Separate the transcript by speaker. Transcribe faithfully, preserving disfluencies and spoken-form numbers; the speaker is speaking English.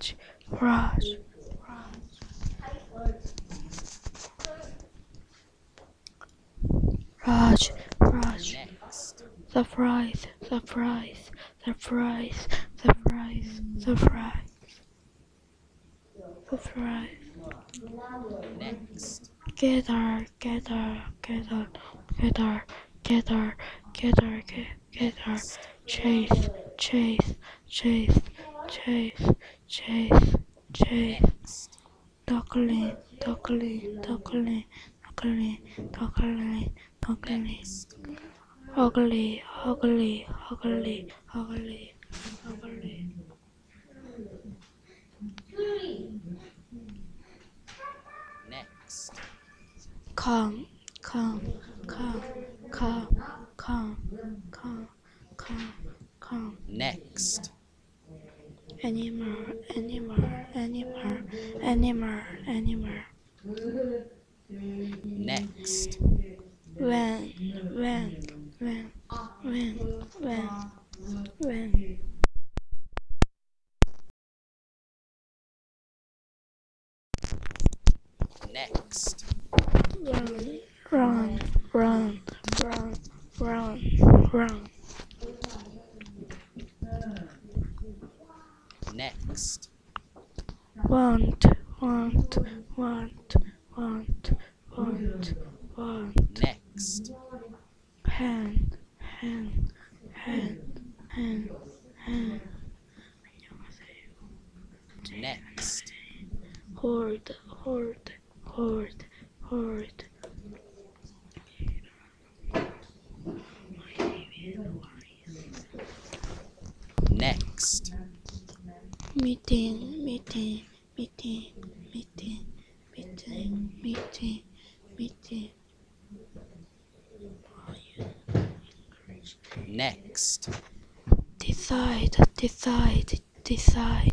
Speaker 1: Raj, Raj, Raj, Raj.
Speaker 2: Next.
Speaker 1: Surprise, surprise, surprise, surprise, surprise, surprise.
Speaker 2: Next.
Speaker 1: Gather, gather, gather, gather, gather, gather, gather.
Speaker 2: Next.
Speaker 1: Chase, chase, chase, chase, chase, chase.
Speaker 2: Next.
Speaker 1: Duckling, duckling, duckling, duckling, duckling, duckling.
Speaker 2: Next.
Speaker 1: Ugly, ugly, ugly, ugly, ugly.
Speaker 2: Next.
Speaker 1: Come, come, come, come, come, come, come, come.
Speaker 2: Next.
Speaker 1: Animal, animal, animal, animal, animal.
Speaker 2: Next.
Speaker 1: When, when, when, when, when, when.
Speaker 2: Next.
Speaker 1: Run, run, run, run, run, run.
Speaker 2: Next.
Speaker 1: Want, want, want, want, want, want.
Speaker 2: Next.
Speaker 1: Hand, hand, hand, hand, hand.
Speaker 2: Next.
Speaker 1: Hold, hold, hold, hold.
Speaker 2: Next.
Speaker 1: Meeting, meeting, meeting, meeting, meeting, meeting, meeting.
Speaker 2: Next.
Speaker 1: Decide, decide, decide.